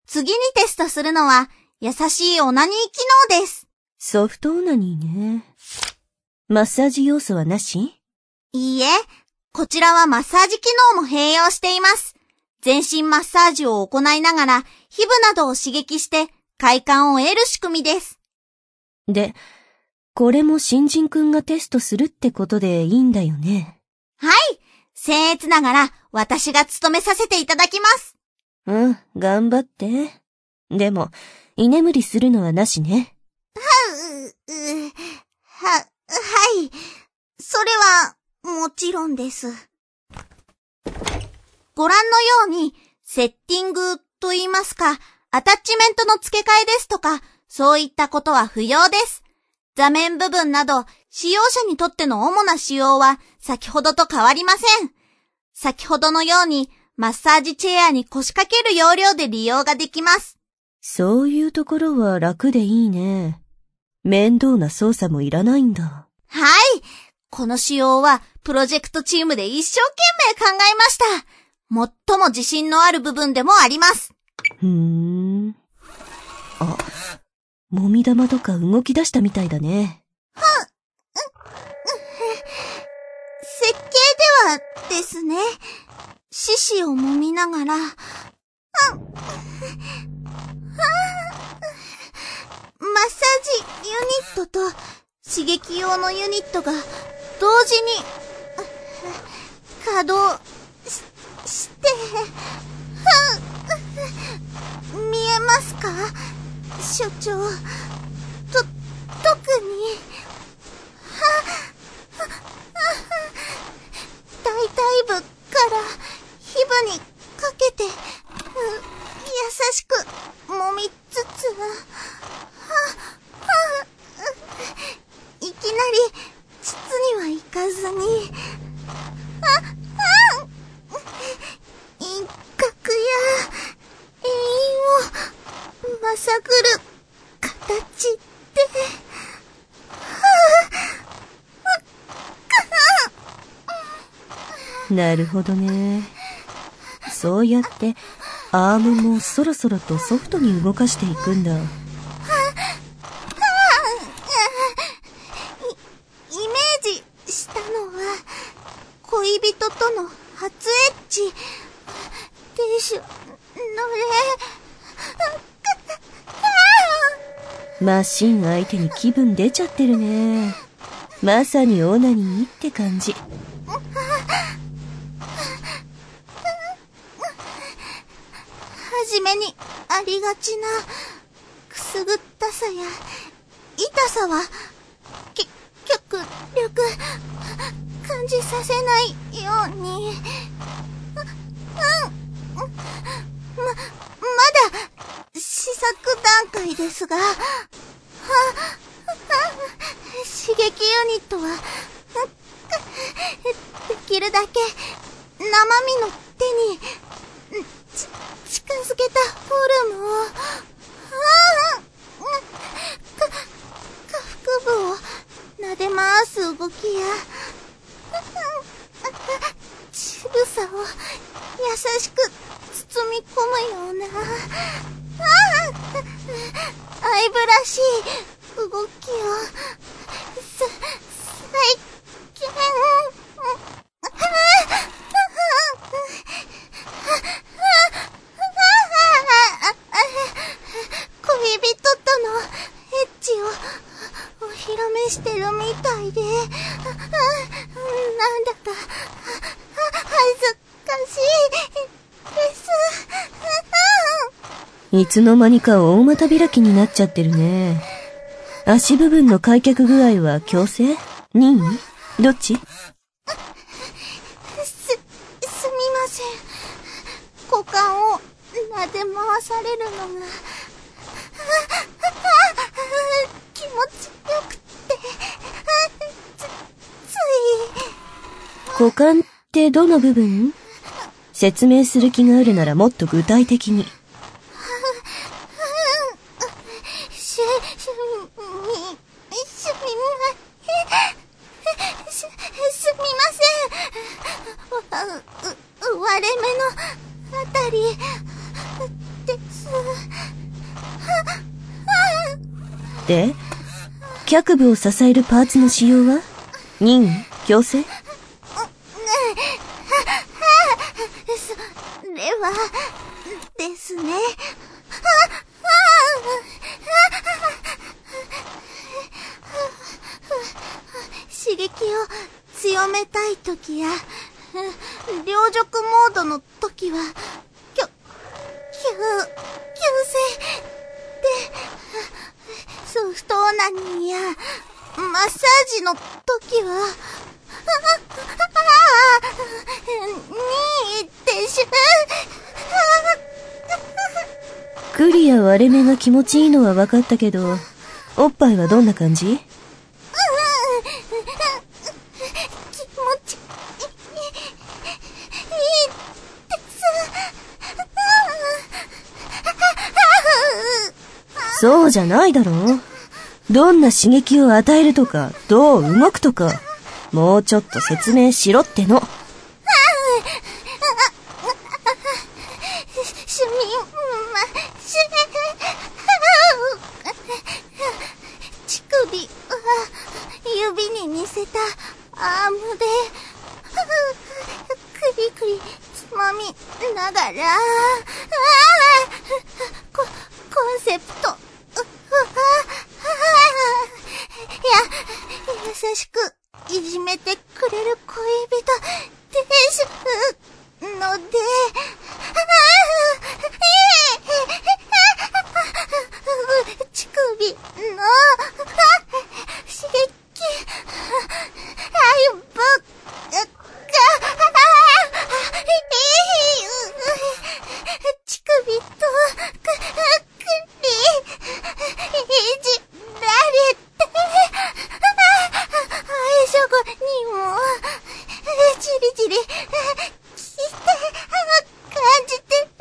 次にテストするのは、優しいオナニー機能です。 ソフトオナニーね。マッサージ要素はなし？ いいえ、こちらはマッサージ機能も併用しています。全身マッサージを行いながら、皮膚などを刺激して快感を得る仕組みです。 で、これも新人くんがテストするってことでいいんだよね。 はい、僭越ながら私が務めさせていただきます。 うん、頑張って。でも、居眠りするのはなしね。 はい。それは、もちろんです。ご覧のように、セッティングと言いますか、アタッチメントの付け替えですとか、そういったことは不要です。座面部分など、使用者にとっての主な仕様は、先ほどと変わりません。先ほどのように、マッサージチェアに腰掛ける要領で利用ができます。 そういうところは楽でいいね。面倒な操作もいらないんだ。 はい。この仕様はプロジェクトチームで一生懸命考えました。最も自信のある部分でもあります。 あ、もみ玉とか動き出したみたいだね。 設計ではですね、獅子を揉みながら、マッサージユニットと刺激用のユニットが同時に稼働して見えますか、所長。特に大腿部から皮膚にかけて優しく揉みつついきなり膣にはいかずに陰核や栄養をまさぐる形でなるほどね。そうやってアームもそろそろとソフトに動かしていくんだ。イメージしたのは恋人との初エッチでしょのマシン相手に気分出ちゃってるね。まさにオナニーって感じ。 はじめにありがちなくすぐったさや痛さは極力感じさせないようにまだ試作段階ですが刺激ユニットはできるだけ生身の手に近づけたフォルムを下腹部を撫で回す動きや乳房を優しく包み込むような愛ぶらしい動きを最近恋人とのエッチをお披露目してるみたいでなんだか恥ずかしいです。 いつの間にか大股開きになっちゃってるね。足部分の開脚具合は強制？任意？どっち？ すみません。股間を撫で回されるのが気持ちよくてつい。 股間ってどの部分？説明する気があるならもっと具体的に。 すみません。割れ目のあたりです。 で、脚部を支えるパーツの使用は任意？強制？ それは、ですね。刺激を強めたいときや、両辱モードのときは、強制で、ソフトオナニーや、マッサージのときは、にでしゅ。 クリア割れ目が気持ちいいのは分かったけど、おっぱいはどんな感じ？ 気持ちいいです。 そうじゃないだろう。どんな刺激を与えるとか、どう動くとか、もうちょっと説明しろっての。 すみません。乳首は指に似せたアームでくりくりつまみながらコンセプト優しくいじめてくれる恋人ですので乳首の刺激乳首とくりいじられて愛情にもじりじり感じてる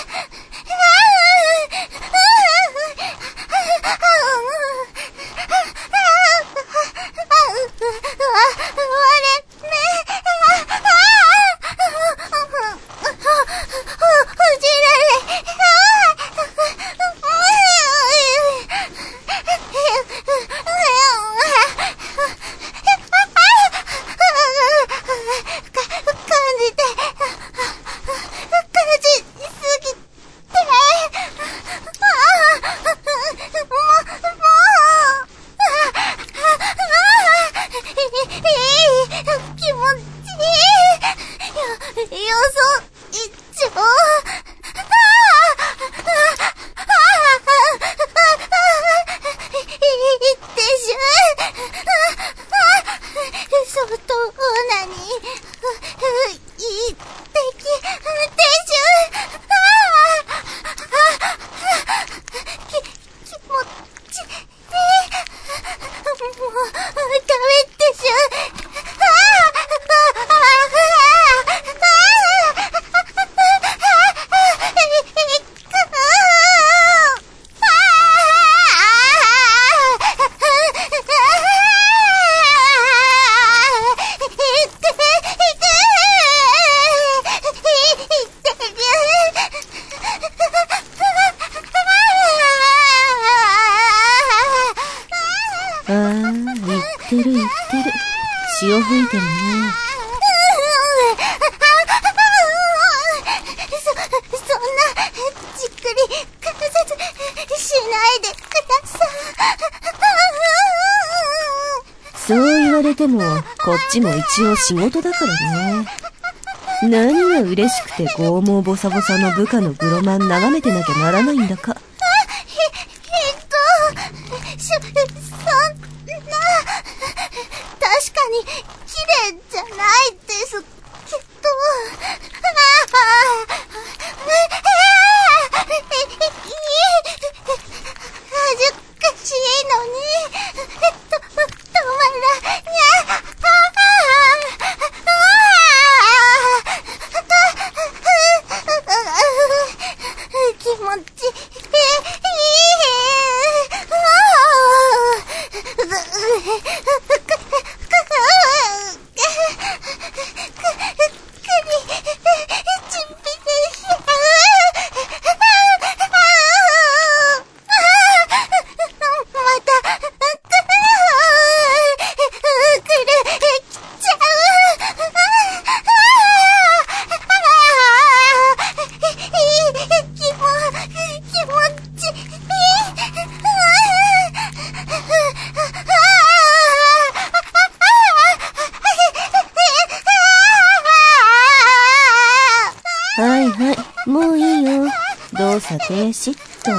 潮吹いてるね。 そんなじっくり観察しないでください。 そう言われてもこっちも一応仕事だからね。何が嬉しくて剛毛ボサボサの部下のグロマン眺めてなきゃならないんだか。 そんな確かに綺麗じゃないですけど恥ずかしいのに止まらにゃ気持ちいいさて、しっと。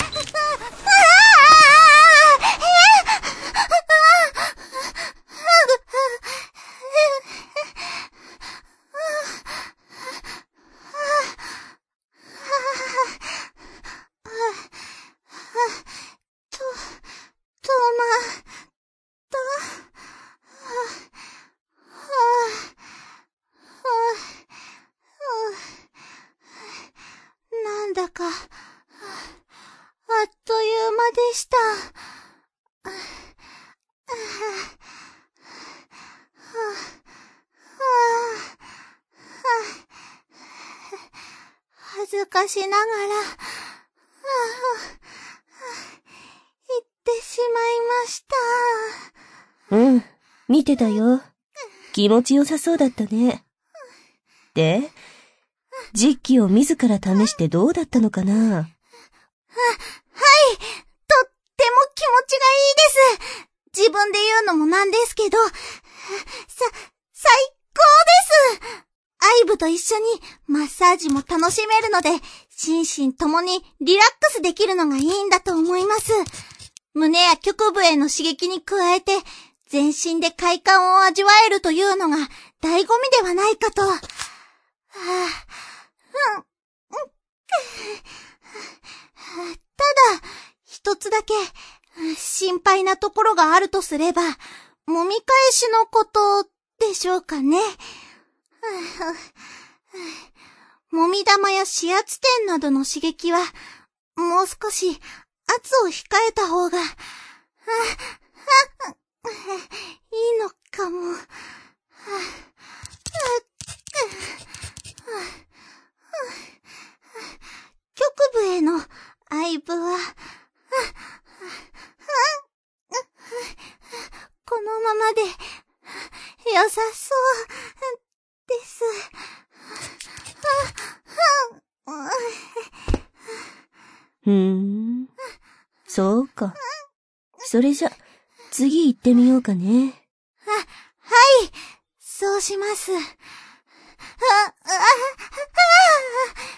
なんだか、あっという間でした。恥ずかしながら、言ってしまいました。 うん、見てたよ。気持ちよさそうだったね。で、実機を自ら試してどうだったのかな？ はい、とっても気持ちがいいです。自分で言うのもなんですけど、最高です。アイブと一緒にマッサージも楽しめるので、心身ともにリラックスできるのがいいんだと思います。胸や局部への刺激に加えて、全身で快感を味わえるというのが醍醐味ではないかと。ただ、一つだけ心配なところがあるとすれば、揉み返しのことでしょうかね。揉み玉や指圧点などの刺激は、もう少し圧を控えた方が、いいのかも。局部への愛撫は、このままで良さそうです。 そうか。それじゃ、次行ってみようかね。 はい、そうします。